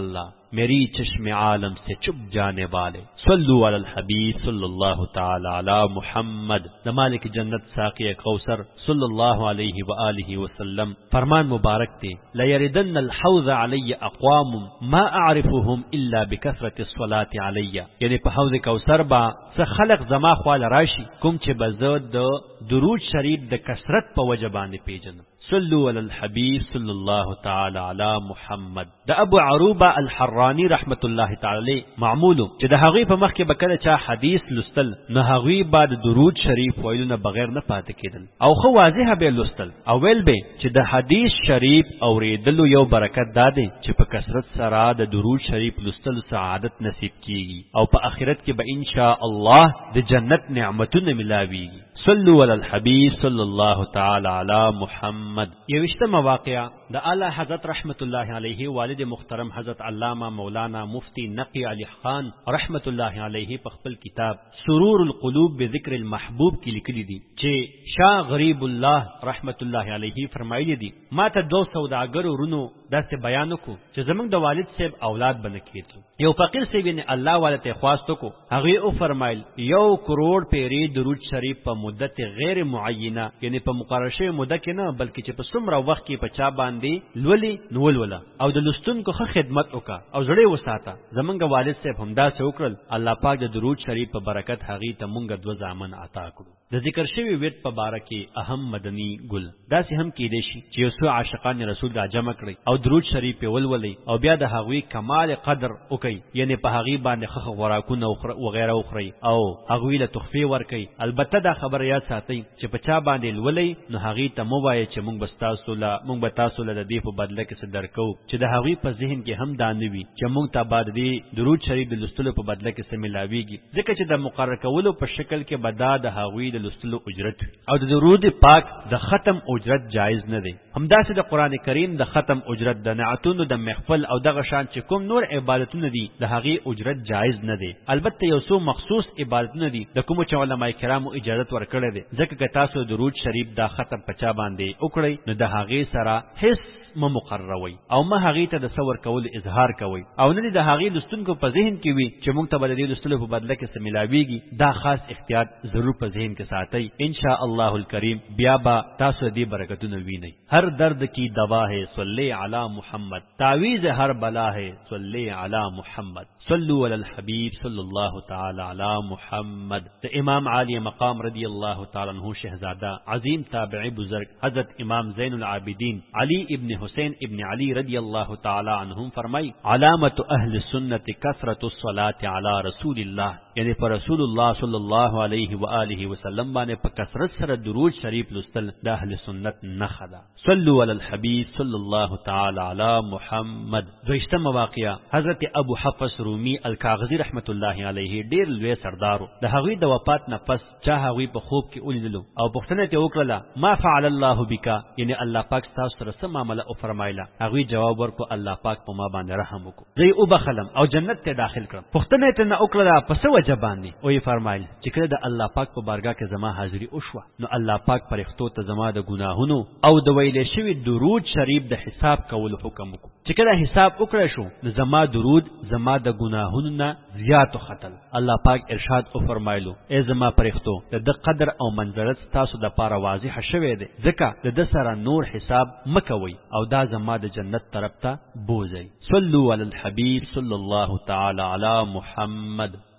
मेरी चश्मे आलम से चुप जाने वाले। सल्लु अलल हबीब सल्लल्लाहु ताला अला मुहम्मद। द मालिक जन्नत साक़ी कौसर सल्लल्लाहु अलैहि व आलिहि वसल्लम फरमान मुबारक थे, लयरिदन्नल हौज़ अलैया अक़वाम मा अअरिफुहुम इल्ला बिकसरति अस्सलाति अलैया। यानी पे हौज़ कौसर बा स खलक जमा ख्वाल राशि कुम चे बज़द दुरूद शरीफ द कसरत पे वजह बांदे पेजन। सल्लु अलल हबीब सल्लल्लाहु ताला अला मुहम्मद। द अबू अरूबा अल हर्रानी रहमतुल्लाह ताला मामूलु चे द हगी पे मख के बकल चा हदीस लुस्तल न हगी बाद दुरूद शरीफ वइलु न बगैर न पाते केदल औ खो वाज़िह बे लुस्तल अवल बे चे द हदीस शरीफ औरेदलु यो बरकत दादे चे पे कसरत सरा द दुरूद शरीफ लुस्तल सआदत नसीब कीगी औ पे आखिरत के ब इंशाअल्लाह द जन्नत नेमतुन मिलावीगी। सल्लु अलल हबीब सल्लल्लाहु ताला अला मुहम्मद। ये विश्तम वाक़या द आला हज़रत रहमतुल्लाह अलैहि वालिद मुख्तरम हज़रत अल्लामा मौलाना मुफ्ती नक़ी अली खान रहमतुल्लाह अलैहि पख्पल किताब सुरूरुल क़ुलूब बिज़िक्रिल महबूब की लिखली दी चे शाह गरीबुल्लाह रहमतुल्लाह अलैहि फरमाइली दी मा त दो सौदागर रुनो दस बयान को चे जमंग द वालिद से औलाद बन कीतु यो फकीर से भी ने अल्लाह वाले ते ख्वास्तों को हगी ओ फरमाइल यो करोड़ पेरी दुरूद शरीफ पर मुद्दत गैर मुअय्यना यानी पर मुकर्रर शे मुद्दत के न बल्कि चे सुमरा वक्त की पचा बांधी लवली नवल वला और द लुस्तुन को खिदमत उका और जड़े वसाता जमंग वालिद से हमदा से उकरल अल्लाह पाक द दुरूद शरीफ पर बरकत हगी तमुंग दो जामन अता करू। द जिक्र शवी वेद पर बारकी अहम मदनी गुल दासी हम की देशी चे सो आशिकान रसूल दा जमा करी और दुरूद शरीफ पे वलवली और ब्या द हगी कमाल कदर उकई यानी पे हगी बांधे खख वराकुन वगैरह उखरी औ हगी ल तुखफी वरकई अलबत्ता दा खबर याद साथी चे पचा बांधे लवली न हगी तमोवाए चे मुंग बस्तासुला मुंग बतासुला द दीप बदले के सदर को चे द हगी पर जहन के हम दानवी चे मुंग ताबाद दी दुरूद शरीफ द लुस्तुल पे बदले के से मिलावीगी जिक्र चे द मुकर्रर कवलो पर शक्ल के बदा द हगी द लुस्तुल उजरत और द दुरूद पाक द खत्म उजरत जायज न दे। हमदा से द कुरान करीम द खत्म उजरत द नातुन द महफल और द गशान चे कुम नूर इबादतुन दी द हगी उजरत जायज न दे। अलबत्ते यसो मखसूस इबादतुन दी द कुम च उलमाए किराम इजाजत वर करे दे जक के तासो दुरूद शरीफ द खत्म पचा बांधे उकड़े न द हगी सरा हिस म मुकर्रवई और म हगी त द सवर कौल इजहार कवई और न द हगी दुस्तुन को पजहन की वी चे मुंग तबदली दुस्तुल को बदले के से मिलावीगी दा खास इख्तियार जरूर पजहन के साथ ही इंशाअल्लाहुल करीम ब्याबा तासो दी बरकतुन वी नहीं। हर दर्द की दवा है सल्ले अला मुहम्मद, तावीज हर बला है सल्ले अला मुहम्मद। सल्लु अलल हबीब सल्लल्लाहु ताला अला मुहम्मद। तो इमाम आली मकाम रदी अल्लाह ताला अन्हु शहजादा अजीम ताबिई बुजुर्ग हजरत इमाम ज़ैनुल आबिदीन अली इब्न हुसैन इब्न अली रदी अल्लाह ताला अन्हुम फरमाई अलामत अहल सुन्नत कसरतुस सलात अला रसूलिल्लाह यानी पर रसूलुल्लाह सल्लल्लाहु अलैहि व आलिहि वसल्लम बाने पर कसरत सर दुरूद शरीफ लुस्तल द अहल सुन्नत नखदा। सल्लु अलल हबीब सल्लल्लाहु ताला अला मुहम्मद। दोइश्तम वाक़या हजरत अबू हफ्स रूमी अल कागजी रहमतुल्लाह अलैहि डेर लुए सरदारो द हगी द वफात न पस चाह हगी पे खूब के उलिदलो और पुख्तने ते ओकरला मा फअल अल्लाह बिका यानी अल्लाह पाक तास तरस मामला ओ फरमाइला हगी जवाब वर को अल्लाह पाक पमा बांधे रहम को जई ओ बखलम और जन्नत ते दाखिल कर पुख्तने ते न ओकरला पस वजबानी ओ ये फरमाइल जिक्र द अल्लाह पाक पे बारगाह के जमा हाजिरी उशवा न अल्लाह पाक पर इख्तो त जमा द गुनाहुनो औ द वैले शवी दुरूद शरीफ द हिसाब कवल हुक्म को जिक्र हिसाब उकरे शो न जमा दुरूद जमा द गुनाहुन न जियात खतल अल्लाह पाक इरशाद ओ फरमाइलो ए जमा पर इख्तो द कदर और मंजरत तासु द पारा वाजिह शवे दे जका द दसरा नूर हिसाब मकवई और दा जमा द जन्नत तरफ ता बोझई। सल्लु अलल हबीब सल्लल्लाहु ताला अला मुहम्मद।